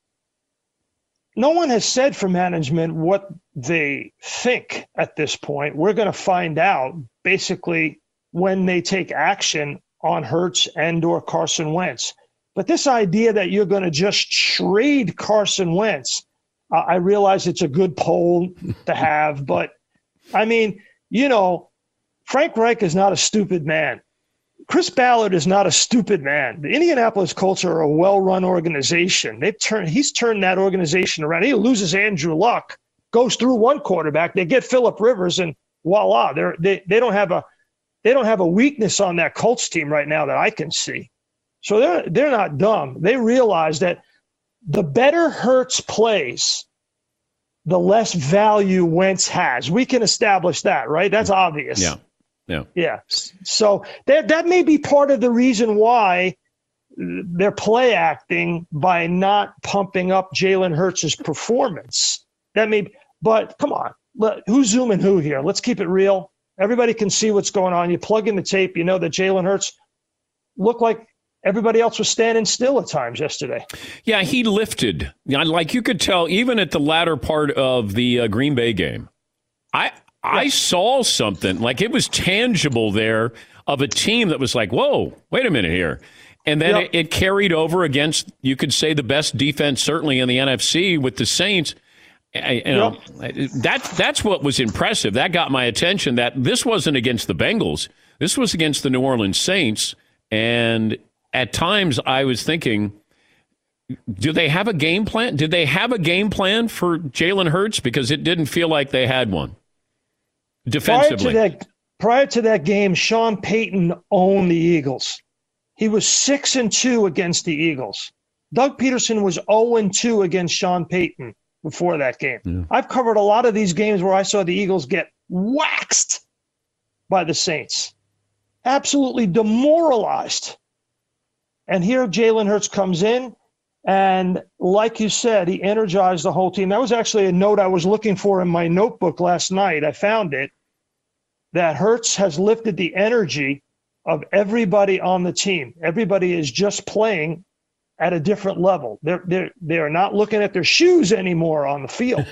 No one has said for management what they think at this point. We're going to find out basically when they take action on Hurts and or Carson Wentz. But this idea that you're going to just trade Carson Wentz, uh, I realize it's a good poll to have, but I mean, you know, Frank Reich is not a stupid man. Chris Ballard is not a stupid man. The Indianapolis Colts are a well-run organization. They've turned, he's turned that organization around. He loses Andrew Luck, goes through one quarterback. They get Phillip Rivers, and voila, they're, they they don't have a they don't have a weakness on that Colts team right now that I can see. So they're they're not dumb. They realize that the better Hurts plays, the less value Wentz has. We can establish that, right? That's obvious. Yeah. Yeah. Yeah. So that that may be part of the reason why they're play acting by not pumping up Jalen Hurts' performance. That may be, but come on. Let, who's zooming who here? Let's keep it real. Everybody can see what's going on. You plug in the tape, you know that Jalen Hurts looked like everybody else was standing still at times yesterday. Yeah, he lifted. Like you could tell, even at the latter part of the uh, Green Bay game. I I saw something, like it was tangible there of a team that was like, whoa, wait a minute here. And then yep. it, it carried over against, you could say, the best defense certainly in the N F C with the Saints. I, you know, yep. that, that's what was impressive. That got my attention, that this wasn't against the Bengals. This was against the New Orleans Saints. And at times I was thinking, do they have a game plan? Did they have a game plan for Jalen Hurts? Because it didn't feel like they had one. Defensively. Prior to that, prior to that game, Sean Payton owned the Eagles. He was six and two against the Eagles. Doug Peterson was zero and two against Sean Payton before that game. Yeah. I've covered a lot of these games where I saw the Eagles get waxed by the Saints, absolutely demoralized. And here Jalen Hurts comes in, and like you said, he energized the whole team. That was actually a note I was looking for in my notebook last night. I found it, that Hurts has lifted the energy of everybody on the team. Everybody is just playing at a different level. They're, they're, they're not looking at their shoes anymore on the field.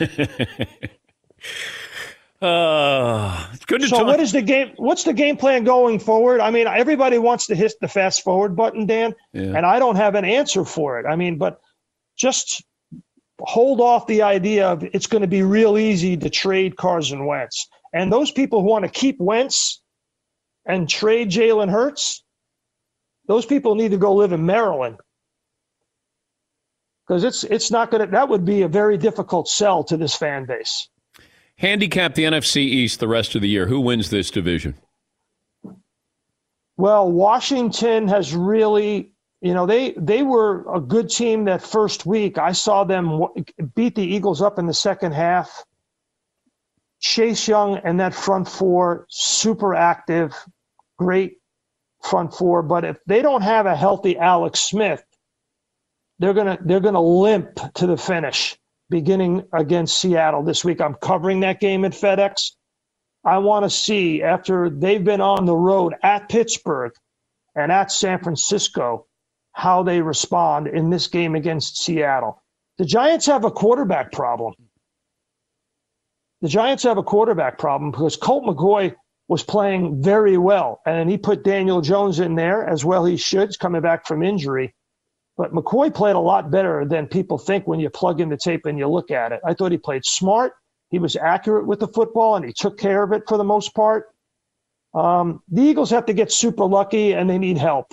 uh, it's good to so talk. what is the game? What's the game plan going forward? I mean, everybody wants to hit the fast forward button, Dan, yeah. and I don't have an answer for it. I mean, but just hold off the idea of it's going to be real easy to trade Carson Wentz. And those people who want to keep Wentz and trade Jalen Hurts, those people need to go live in Maryland. Because it's it's not going to, that would be a very difficult sell to this fan base. Handicap the N F C East the rest of the year. Who wins this division? Well, Washington has really, you know, they they were a good team that first week. I saw them beat the Eagles up in the second half. Chase Young and that front four, super active, great front four. But if they don't have a healthy Alex Smith, they're gonna they're gonna limp to the finish, beginning against Seattle this week. I'm covering that game at FedEx. I want to see, after they've been on the road at Pittsburgh and at San Francisco, how they respond in this game against Seattle. The Giants have a quarterback problem. The Giants have a quarterback problem because Colt McCoy was playing very well, and he put Daniel Jones in there, as well he should, coming back from injury. But McCoy played a lot better than people think when you plug in the tape and you look at it. I thought he played smart. He was accurate with the football, and he took care of it for the most part. Um, the Eagles have to get super lucky, and they need help.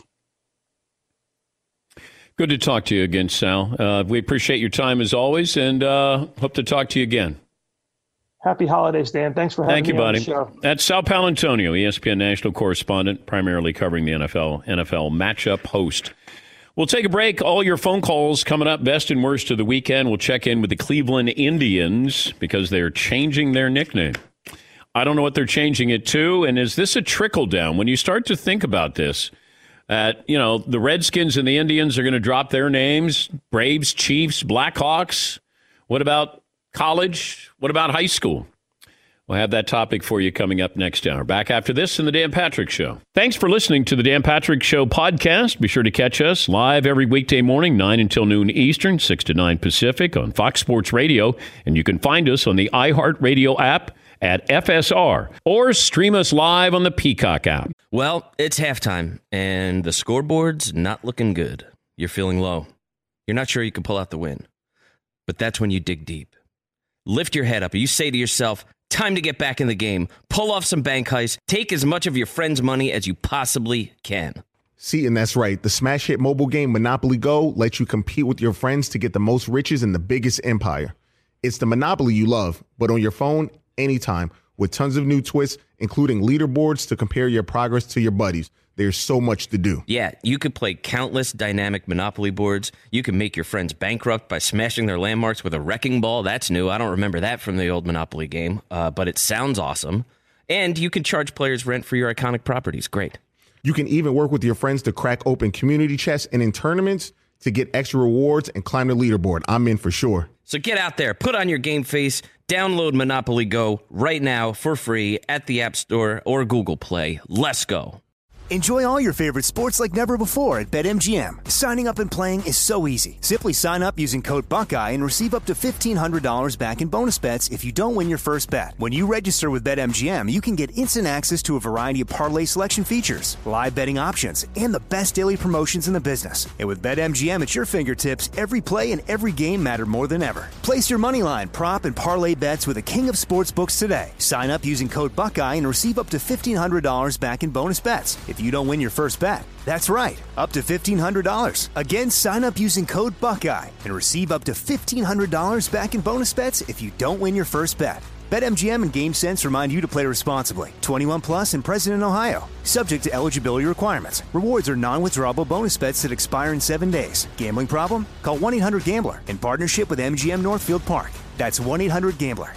Good to talk to you again, Sal. Uh, we appreciate your time as always, and uh, hope to talk to you again. Happy holidays, Dan. Thanks for having Thank you, me on buddy. the show. That's Sal Paolantonio, E S P N national correspondent, primarily covering the N F L, N F L matchup host. We'll take a break. All your phone calls coming up, best and worst of the weekend. We'll check in with the Cleveland Indians because they're changing their nickname. I don't know what they're changing it to, and is this a trickle down? When you start to think about this, uh, you know, the Redskins and the Indians are going to drop their names, Braves, Chiefs, Blackhawks. What about college? What about high school? We'll have that topic for you coming up next hour. Back after this in the Dan Patrick Show. Thanks for listening to the Dan Patrick Show podcast. Be sure to catch us live every weekday morning, nine until noon Eastern, six to nine Pacific on Fox Sports Radio. And you can find us on the iHeartRadio app at F S R or stream us live on the Peacock app. Well, it's halftime, and the scoreboard's not looking good. You're feeling low. You're not sure you can pull out the win. But that's when you dig deep. Lift your head up. You say to yourself, time to get back in the game. Pull off some bank heists. Take as much of your friend's money as you possibly can. See, and that's right. The smash hit mobile game Monopoly Go lets you compete with your friends to get the most riches in the biggest empire. It's the Monopoly you love, but on your phone, anytime, with tons of new twists, including leaderboards to compare your progress to your buddies. There's so much to do. Yeah, you could play countless dynamic Monopoly boards. You can make your friends bankrupt by smashing their landmarks with a wrecking ball. That's new. I don't remember that from the old Monopoly game, uh, but it sounds awesome. And you can charge players rent for your iconic properties. Great. You can even work with your friends to crack open community chests and in tournaments to get extra rewards and climb the leaderboard. I'm in for sure. So get out there, put on your game face, download Monopoly Go right now for free at the App Store or Google Play. Let's go. Enjoy all your favorite sports like never before at BetMGM. Signing up and playing is so easy. Simply sign up using code Buckeye and receive up to fifteen hundred dollars back in bonus bets if you don't win your first bet. When you register with BetMGM, you can get instant access to a variety of parlay selection features, live betting options, and the best daily promotions in the business. And with BetMGM at your fingertips, every play and every game matter more than ever. Place your moneyline, prop, and parlay bets with the king of sportsbooks today. Sign up using code Buckeye and receive up to fifteen hundred dollars back in bonus bets if you don't win your first bet. That's right, up to fifteen hundred dollars. Again, sign up using code Buckeye and receive up to fifteen hundred dollars back in bonus bets if you don't win your first bet. BetMGM and GameSense remind you to play responsibly. twenty-one plus and present in Ohio. Subject to eligibility requirements. Rewards are non-withdrawable bonus bets that expire in seven days. Gambling problem? Call one eight hundred gambler in partnership with M G M Northfield Park. That's one eight hundred gambler.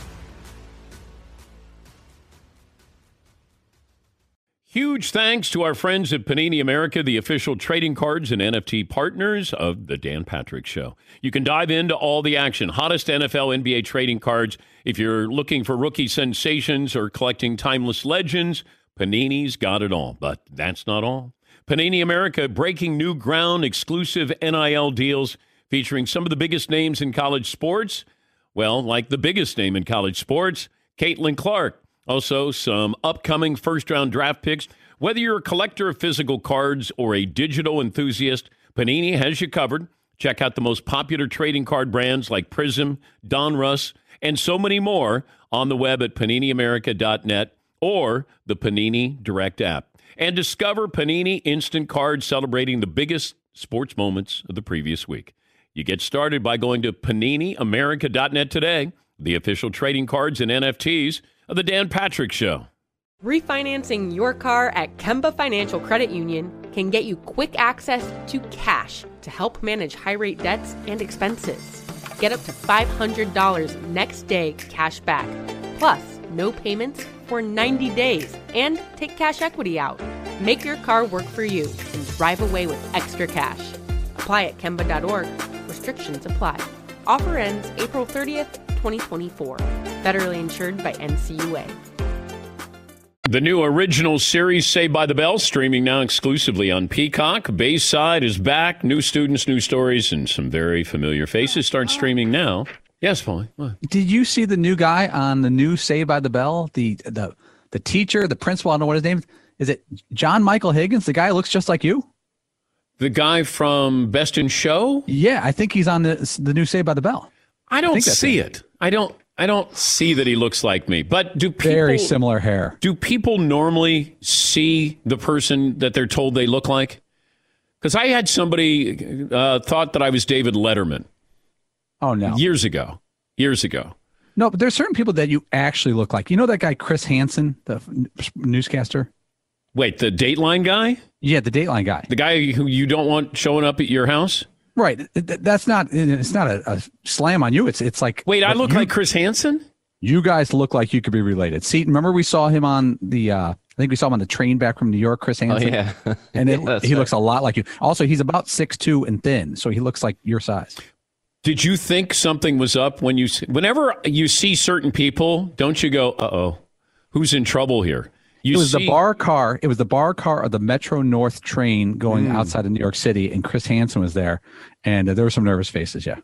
Huge thanks to our friends at Panini America, the official trading cards and N F T partners of the Dan Patrick Show. You can dive into all the action, hottest N F L, N B A trading cards. If you're looking for rookie sensations or collecting timeless legends, Panini's got it all. But that's not all. Panini America breaking new ground, exclusive N I L deals featuring some of the biggest names in college sports. Well, like the biggest name in college sports, Caitlin Clark. Also, some upcoming first-round draft picks. Whether you're a collector of physical cards or a digital enthusiast, Panini has you covered. Check out the most popular trading card brands like Prism, Donruss, and so many more on the web at panini america dot net or the Panini Direct app. And discover Panini Instant Cards celebrating the biggest sports moments of the previous week. You get started by going to panini america dot net today, the official trading cards and N F Ts of the Dan Patrick Show. Refinancing your car at Kemba Financial Credit Union can get you quick access to cash to help manage high-rate debts and expenses. Get up to five hundred dollars next day cash back, plus no payments for ninety days, and take cash equity out. Make your car work for you and drive away with extra cash. Apply at Kemba dot org. Restrictions apply. Offer ends April thirtieth, twenty twenty-four. Federally insured by N C U A. The new original series, Saved by the Bell, streaming now exclusively on Peacock. Bayside is back. New students, new stories, and some very familiar faces start streaming now. Yes, Paulie. What? Did you see the new guy on the new Saved by the Bell? The the the teacher, the principal, I don't know what his name is. Is it John Michael Higgins? The guy who looks just like you? The guy from Best in Show? Yeah, I think he's on the the new Saved by the Bell. I don't I see it. I don't I don't see that he looks like me. But do people very similar hair? Do people normally see the person that they're told they look like? Because I had somebody uh, thought that I was David Letterman. Oh no. Years ago. Years ago. No, but there's certain people that you actually look like. You know that guy Chris Hansen, the newscaster? Wait, the Dateline guy? Yeah, the Dateline guy. The guy who you don't want showing up at your house? Right. That's not, it's not a, a slam on you. It's it's like. Wait, I look you, like Chris Hansen? You guys look like you could be related. See, remember we saw him on the, uh, I think we saw him on the train back from New York, Chris Hansen. Oh, yeah. And it, yeah, he right. looks a lot like you. Also, he's about six two and thin, so he looks like your size. Did you think something was up when you, whenever you see certain people, don't you go, uh-oh, who's in trouble here? You it was see, the bar car. It was the bar car of the Metro North train going Mm. outside of New York City, and Chris Hansen was there, and uh, there were some nervous faces. Yeah,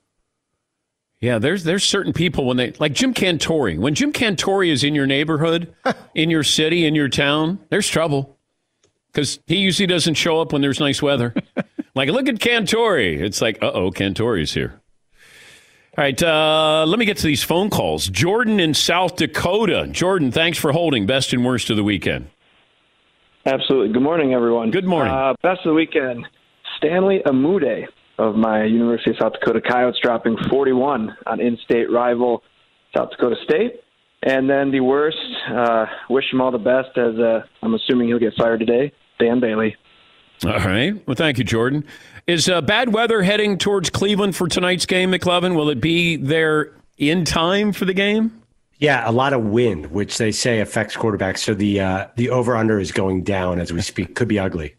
Yeah, there's there's certain people when they, like Jim Cantori. When Jim Cantori is in your neighborhood, in your city, in your town, there's trouble. Because he usually doesn't show up when there's nice weather. Like, look at Cantori. It's like, uh-oh, Cantori's here. All right, uh, let me get to these phone calls. Jordan in South Dakota. Jordan, thanks for holding best and worst of the weekend. Absolutely. Good morning, everyone. Good morning. Uh, best of the weekend, Stanley Amude of my University of South Dakota Coyotes dropping forty-one on in-state rival South Dakota State. And then the worst, uh, wish him all the best as uh, I'm assuming he'll get fired today, Dan Bailey. All right. Well, thank you, Jordan. Is uh, bad weather heading towards Cleveland for tonight's game, McLovin? Will it be there in time for the game? Yeah, a lot of wind, which they say affects quarterbacks. So the uh, the over-under is going down as we speak. Could be ugly.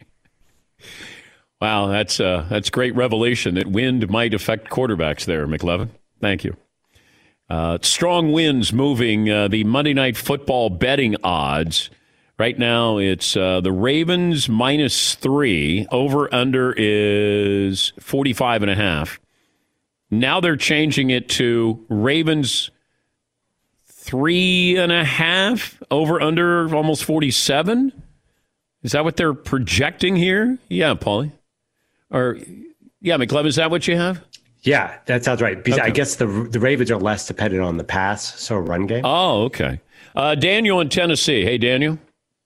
Wow, that's uh, that's great revelation that wind might affect quarterbacks there, McLovin. Thank you. Uh, strong winds moving uh, the Monday Night Football betting odds. Right now, it's uh, the Ravens minus three. Over under is forty-five and a half. Now they're changing it to Ravens three and a half. Over under almost forty-seven. Is that what they're projecting here? Yeah, Paulie. Or yeah, McLevin, is that what you have? Yeah, that sounds right. Because Okay. I guess the the Ravens are less dependent on the pass, so a run game. Oh, okay. Uh, Daniel in Tennessee. Hey, Daniel.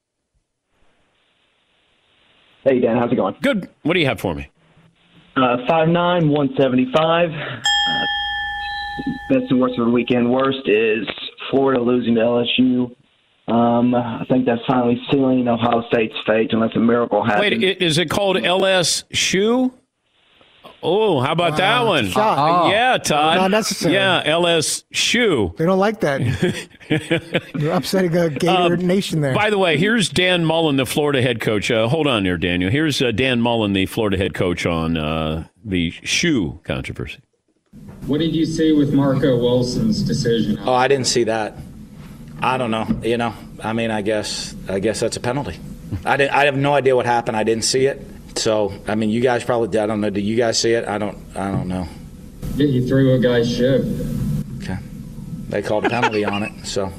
Hey, Dan, how's it going? Good. What do you have for me? Uh, five nine, one seventy-five. Uh, best and worst of the weekend. Worst is Florida losing to L S U. Um, I think that's finally sealing Ohio State's fate unless a miracle happens. Wait, i- is it called L S Shoe? Oh, how about that one? shot. Yeah, Todd. Not necessary. Yeah, L S Shoe. They don't like that. You're upsetting a Gator nation there. By the way, here's Dan Mullen, the Florida head coach. Uh, hold on there, Daniel. Here's uh, Dan Mullen, the Florida head coach, on uh, the shoe controversy. What did you see with Marco Wilson's decision? Oh, I didn't see that. I don't know. You know, I mean, I guess I guess that's a penalty. I didn't. I have no idea what happened. I didn't see it. So, I mean, you guys probably. I don't know. Do you guys see it? I don't. I don't know. Yeah, he threw a guy's ship. Okay. They called a penalty on it. So.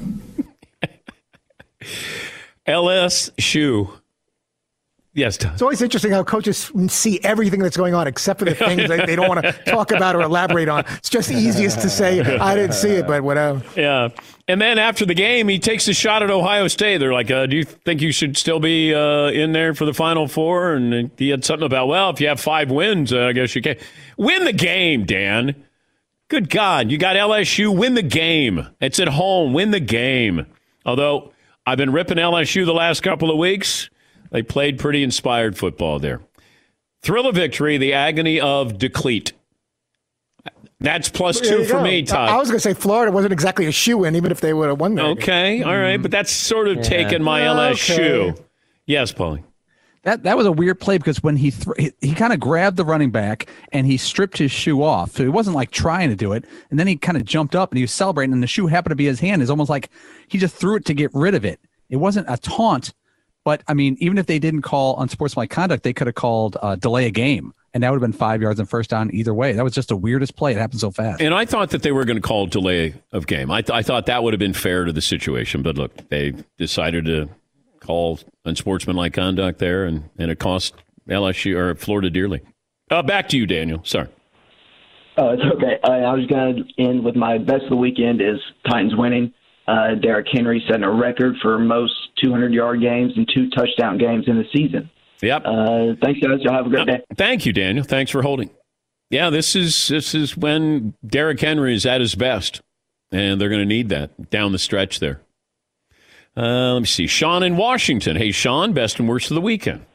L S Shoe. Yes, Todd. It's always interesting how coaches see everything that's going on except for the things that they don't want to talk about or elaborate on. It's just easiest to say, I didn't see it, but whatever. Yeah. And then after the game, he takes a shot at Ohio State. They're like, uh, do you think you should still be uh, in there for the Final Four? And he had something about, well, if you have five wins, uh, I guess you can. Win the game, Dan. Good God. You got L S U. Win the game. It's at home. Win the game. Although I've been ripping L S U the last couple of weeks. They played pretty inspired football there. Thrill of victory, the agony of decleat. That's plus two for go. me, Todd. I was going to say Florida wasn't exactly a shoe-in, even if they would have won that. Okay, game. all right, but that's sort of yeah. taken my L S U. Okay. Yes, Paulie. That that was a weird play because when he th- he, he kind of grabbed the running back and he stripped his shoe off. So he wasn't like trying to do it. And then he kind of jumped up and he was celebrating and the shoe happened to be his hand. It's almost like he just threw it to get rid of it. It wasn't a taunt. But, I mean, even if they didn't call unsportsmanlike conduct, they could have called uh, delay a game. And that would have been five yards and first down either way. That was just the weirdest play. It happened so fast. And I thought that they were going to call delay of game. I, th- I thought that would have been fair to the situation. But, look, they decided to call unsportsmanlike conduct there, and, and it cost L S U or Florida dearly. Uh, back to you, Daniel. Sorry. Oh, it's okay. I, I was going to end with my best of the weekend is Titans winning. Uh, Derrick Henry setting a record for most two hundred yard games and two touchdown games in the season. Yep. Uh, thanks, guys. Y'all have a great day. Thank you, Daniel. Thanks for holding. Yeah, this is this is when Derrick Henry is at his best, and they're going to need that down the stretch there. Uh, let me see. Sean in Washington. Hey, Sean, best and worst of the weekend.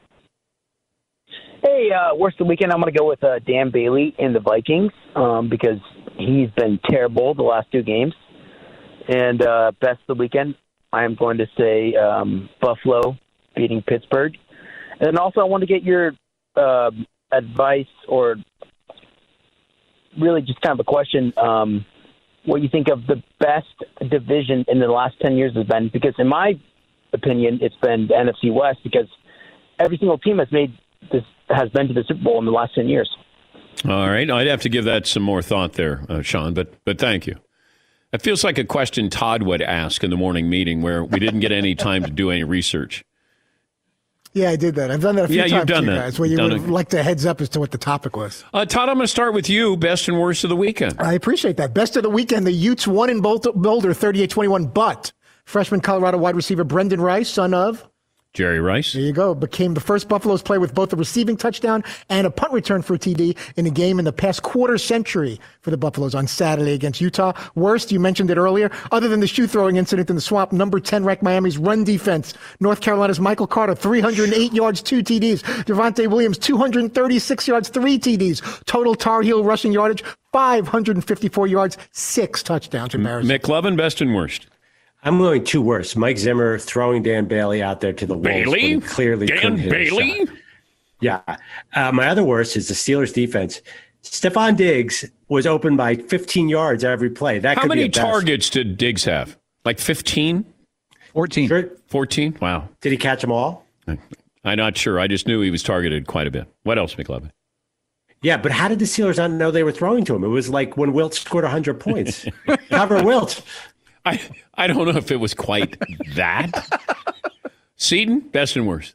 Hey, uh, worst of the weekend, I'm going to go with uh, Dan Bailey in the Vikings um, because he's been terrible the last two games. And uh, best of the weekend, I am going to say um, Buffalo beating Pittsburgh. And then also I want to get your uh, advice or really just kind of a question, um, what you think of the best division in the last ten years has been. Because in my opinion, it's been the N F C West because every single team has made this has been to the Super Bowl in the last ten years. All right. I'd have to give that some more thought there, uh, Sean, but but thank you. It feels like a question Todd would ask in the morning meeting where we didn't get any time to do any research. Yeah, I did that. I've done that a few yeah, times, you've done you that. guys, where you done would have liked a heads up as to what the topic was. Uh, Todd, I'm going to start with you. Best and worst of the weekend. I appreciate that. Best of the weekend, the Utes won in Boulder thirty-eight twenty-one, but freshman Colorado wide receiver Brendan Rice, son of Jerry Rice. There you go. Became the first Buffaloes player with both a receiving touchdown and a punt return for a T D in a game in the past quarter century for the Buffaloes on Saturday against Utah. Worst, you mentioned it earlier, other than the shoe throwing incident in the swamp, number ten ranked Miami's run defense. North Carolina's Michael Carter, three hundred eight yards, two T Ds. Devontae Williams, two hundred thirty-six yards, three T Ds. Total Tar Heel rushing yardage, five hundred fifty-four yards, six touchdowns. Embarrassing. McLovin, best and worst. I'm going two worse. Mike Zimmer throwing Dan Bailey out there to the Wolves. Bailey? Clearly Dan couldn't hit Bailey? a shot. Yeah. Uh, my other worst is the Steelers defense. Stephon Diggs was open by fifteen yards every play. That How could many be targets did Diggs have? Like fifteen? fourteen. Sure. fourteen? Wow. Did he catch them all? I'm not sure. I just knew he was targeted quite a bit. What else, McLovin? Yeah, but how did the Steelers not know they were throwing to him? It was like when Wilt scored one hundred points. Cover Wilt. I, I don't know if it was quite that. Seton, best and worst.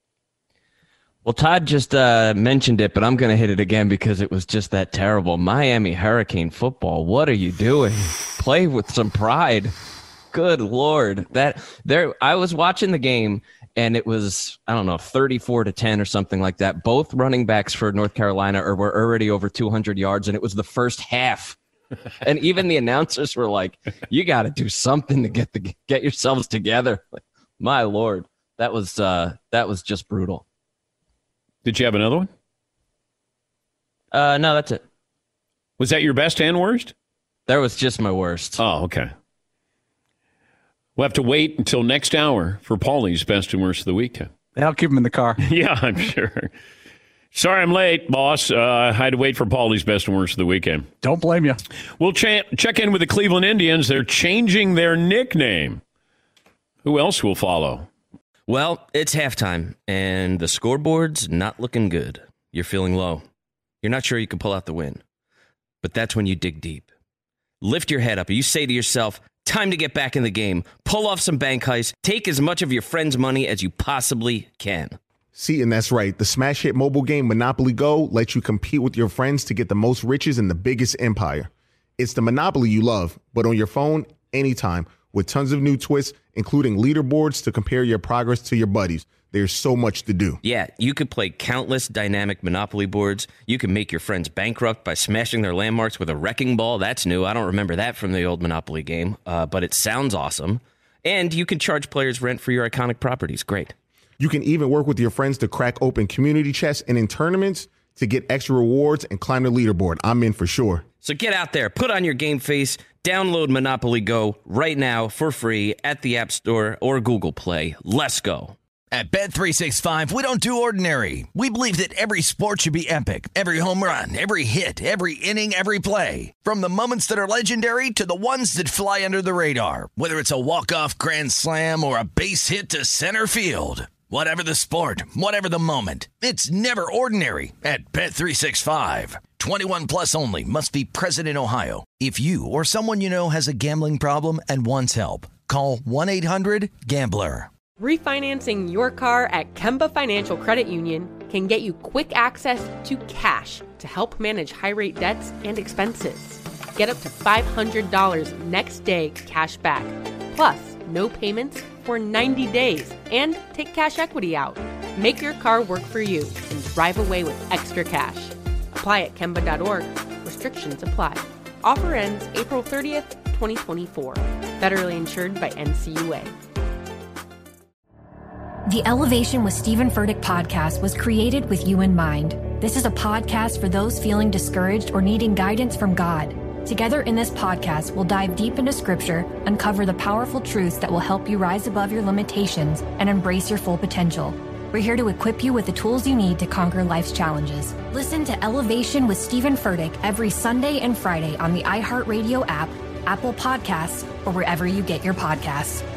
Well, Todd just uh, mentioned it, but I'm going to hit it again because it was just that terrible. Miami Hurricane football. What are you doing? Play with some pride. Good Lord. That there. I was watching the game, and it was, I don't know, thirty-four to ten or something like that. Both running backs for North Carolina are, were already over two hundred yards, and it was the first half. And even the announcers were like, you got to do something to get the get yourselves together. Like, my Lord, that was uh, that was just brutal. Did you have another one? Uh, no, that's it. Was that your best and worst? That was just my worst. Oh, okay. We'll have to wait until next hour for Paulie's best and worst of the weekend. I'll keep him in the car. Yeah, I'm sure. Sorry I'm late, boss. Uh, I had to wait for Paulie's best and worst of the weekend. Don't blame you. We'll ch- check in with the Cleveland Indians. They're changing their nickname. Who else will follow? Well, it's halftime, and the scoreboard's not looking good. You're feeling low. You're not sure you can pull out the win. But that's when you dig deep. Lift your head up, and you say to yourself, time to get back in the game. Pull off some bank heists. Take as much of your friend's money as you possibly can. See, and that's right. The smash hit mobile game Monopoly Go lets you compete with your friends to get the most riches in the biggest empire. It's the Monopoly you love, but on your phone, anytime, with tons of new twists, including leaderboards to compare your progress to your buddies. There's so much to do. Yeah, you could play countless dynamic Monopoly boards. You can make your friends bankrupt by smashing their landmarks with a wrecking ball. That's new. I don't remember that from the old Monopoly game, uh, but it sounds awesome. And you can charge players rent for your iconic properties. Great. You can even work with your friends to crack open community chests and in tournaments to get extra rewards and climb the leaderboard. I'm in for sure. So get out there, put on your game face, download Monopoly Go right now for free at the App Store or Google Play. Let's go. At Bet three sixty-five, we don't do ordinary. We believe that every sport should be epic. Every home run, every hit, every inning, every play. From the moments that are legendary to the ones that fly under the radar. Whether it's a walk-off grand slam or a base hit to center field. Whatever the sport, whatever the moment, it's never ordinary at Bet three sixty-five. twenty-one plus only. Must be present in Ohio. If you or someone you know has a gambling problem and wants help, call one eight hundred gambler. Refinancing your car at Kemba Financial Credit Union can get you quick access to cash to help manage high-rate debts and expenses. Get up to five hundred dollars next day cash back, plus no payments for ninety days, and take cash equity out. Make your car work for you and drive away with extra cash. Apply at Kemba dot org. Restrictions apply. Offer ends April thirtieth, twenty twenty-four. Federally insured by N C U A. The Elevation with Stephen Furtick podcast was created with you in mind. This is a podcast for those feeling discouraged or needing guidance from God. Together in this podcast, we'll dive deep into Scripture, uncover the powerful truths that will help you rise above your limitations and embrace your full potential. We're here to equip you with the tools you need to conquer life's challenges. Listen to Elevation with Stephen Furtick every Sunday and Friday on the iHeartRadio app, Apple Podcasts, or wherever you get your podcasts.